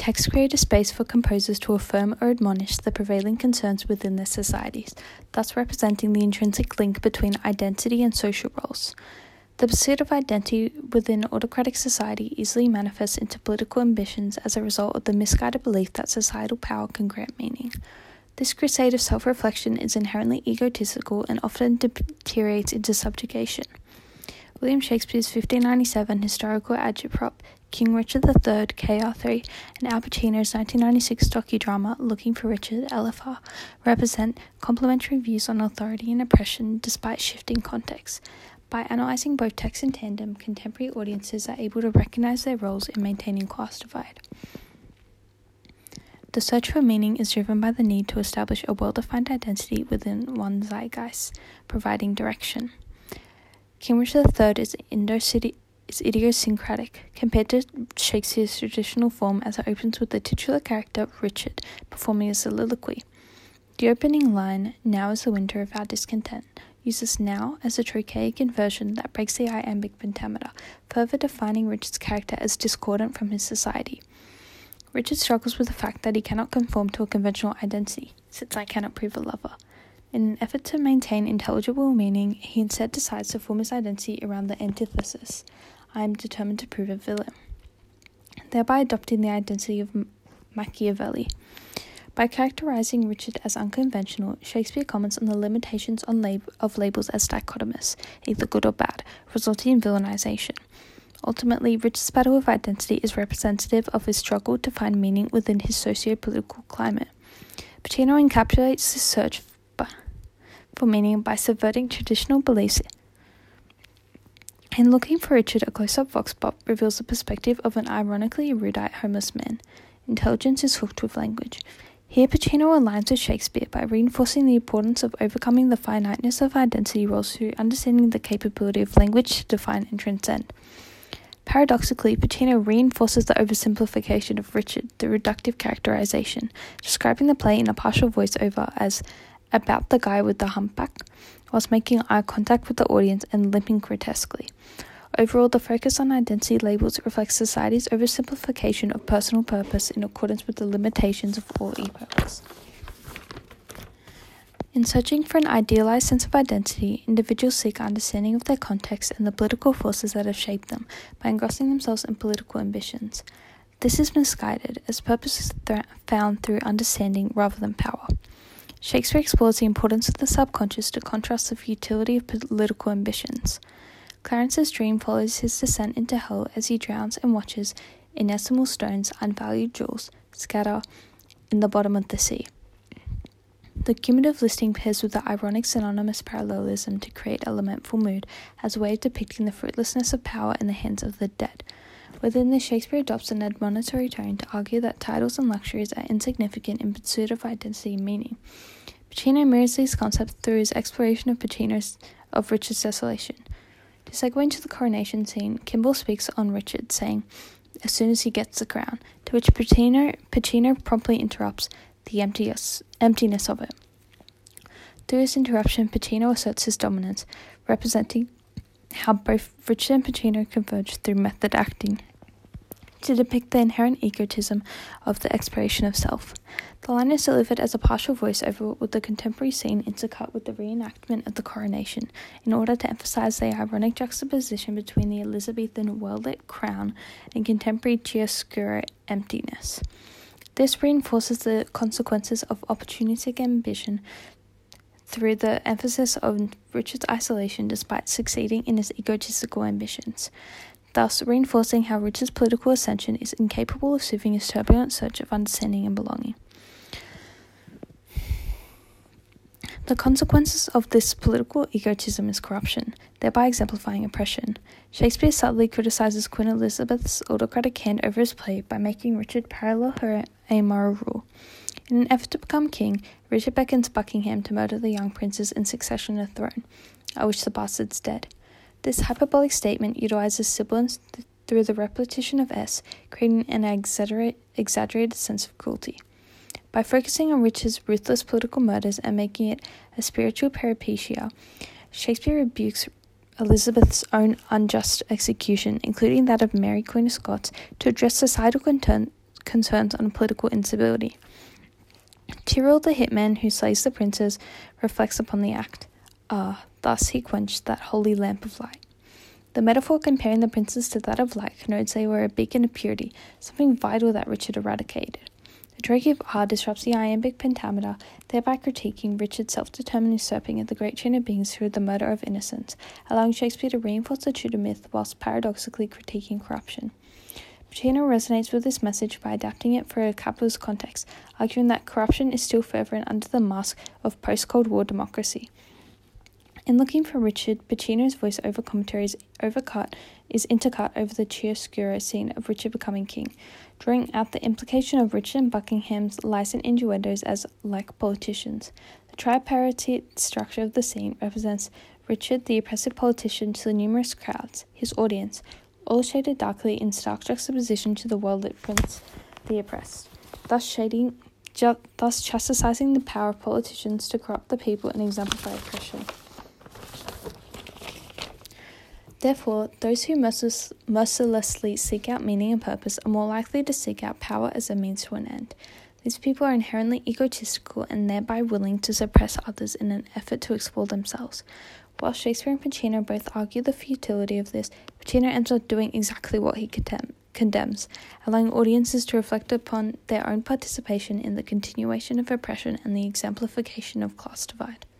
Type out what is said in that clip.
Texts create a space for composers to affirm or admonish the prevailing concerns within their societies, thus representing the intrinsic link between identity and social roles. The pursuit of identity within autocratic society easily manifests into political ambitions as a result of the misguided belief that societal power can grant meaning. This crusade of self-reflection is inherently egotistical and often deteriorates into subjugation. William Shakespeare's 1597 historical agitprop, King Richard III, KR3, and Al Pacino's 1996 docudrama, Looking for Richard, LFR, represent complementary views on authority and oppression despite shifting contexts. By analysing both texts in tandem, contemporary audiences are able to recognise their roles in maintaining class divide. The search for meaning is driven by the need to establish a well-defined identity within one zeitgeist, providing direction. King Richard III is idiosyncratic, compared to Shakespeare's traditional form as it opens with the titular character, Richard, performing a soliloquy. The opening line, "Now is the winter of our discontent," uses now as a trochaic inversion that breaks the iambic pentameter, further defining Richard's character as discordant from his society. Richard struggles with the fact that he cannot conform to a conventional identity, since I cannot prove a lover. In an effort to maintain intelligible meaning, he instead decides to form his identity around the antithesis, "I am determined to prove a villain," thereby adopting the identity of Machiavelli. By characterizing Richard as unconventional, Shakespeare comments on the limitations of labels as dichotomous, either good or bad, resulting in villainization. Ultimately, Richard's battle of identity is representative of his struggle to find meaning within his socio-political climate. Pacino encapsulates this search for meaning by subverting traditional beliefs. In Looking for Richard, a close-up vox pop reveals the perspective of an ironically erudite homeless man. Intelligence is hooked with language. Here, Pacino aligns with Shakespeare by reinforcing the importance of overcoming the finiteness of identity roles through understanding the capability of language to define and transcend. Paradoxically, Pacino reinforces the oversimplification of Richard, the reductive characterization, describing the play in a partial voiceover as "about the guy with the humpback," whilst making eye contact with the audience and limping grotesquely. Overall, the focus on identity labels reflects society's oversimplification of personal purpose in accordance with the limitations of all epochs. In searching for an idealized sense of identity, individuals seek understanding of their context and the political forces that have shaped them by engrossing themselves in political ambitions. This is misguided, as purpose is found through understanding rather than power. Shakespeare explores the importance of the subconscious to contrast the futility of political ambitions. Clarence's dream follows his descent into hell as he drowns and watches inestimable stones, unvalued jewels, scatter in the bottom of the sea. The cumulative listing pairs with the ironic synonymous parallelism to create a lamentful mood as a way of depicting the fruitlessness of power in the hands of the dead. Within this, Shakespeare adopts an admonitory tone to argue that titles and luxuries are insignificant in pursuit of identity and meaning. Pacino mirrors these concepts through his exploration of Richard's desolation. To segue into the coronation scene, Kimball speaks on Richard, saying, "As soon as he gets the crown," to which Pacino promptly interrupts, "the emptiness of it." Through this interruption, Pacino asserts his dominance, representing how both Richard and Pacino converge through method acting to depict the inherent egotism of the expiration of self. The line is delivered as a partial voiceover with the contemporary scene intercut with the reenactment of the coronation in order to emphasize the ironic juxtaposition between the Elizabethan well-lit crown and contemporary chiaroscuro emptiness. This reinforces the consequences of opportunistic ambition through the emphasis on Richard's isolation despite succeeding in his egotistical ambitions, thus reinforcing how Richard's political ascension is incapable of soothing his turbulent search of understanding and belonging. The consequences of this political egotism is corruption, thereby exemplifying oppression. Shakespeare subtly criticizes Queen Elizabeth's autocratic hand over his play by making Richard parallel her amoral rule. In an effort to become king, Richard beckons Buckingham to murder the young princes in succession to the throne, at which the bastard's dead. This hyperbolic statement utilizes sibilance through the repetition of S, creating an exaggerated sense of cruelty. By focusing on Richard's ruthless political murders and making it a spiritual peripecia, Shakespeare rebukes Elizabeth's own unjust execution, including that of Mary Queen of Scots, to address societal concerns on political instability. Tyrrell, the hitman who slays the princes, reflects upon the act. Thus he quenched that holy lamp of light. The metaphor comparing the princes to that of light connotes they were a beacon of purity, something vital that Richard eradicated. The trochee of R disrupts the iambic pentameter, thereby critiquing Richard's self-determined usurping of the great chain of beings through the murder of innocents, allowing Shakespeare to reinforce the Tudor myth whilst paradoxically critiquing corruption. Pacino resonates with this message by adapting it for a capitalist context, arguing that corruption is still fervent under the mask of post-Cold War democracy. In Looking for Richard, Pacino's voice-over commentary is intercut over the chiaroscuro scene of Richard becoming king, drawing out the implication of Richard and Buckingham's licensed innuendos as like politicians. The tripartite structure of the scene represents Richard, the oppressive politician, to the numerous crowds, his audience, all shaded darkly in stark juxtaposition to the well-lit prince, the oppressed, thus chastising the power of politicians to corrupt the people and exemplify oppression. Therefore, those who mercilessly seek out meaning and purpose are more likely to seek out power as a means to an end. These people are inherently egotistical and thereby willing to suppress others in an effort to explore themselves. While Shakespeare and Pacino both argue the futility of this, Pacino ends up doing exactly what he condemns, allowing audiences to reflect upon their own participation in the continuation of oppression and the exemplification of class divide.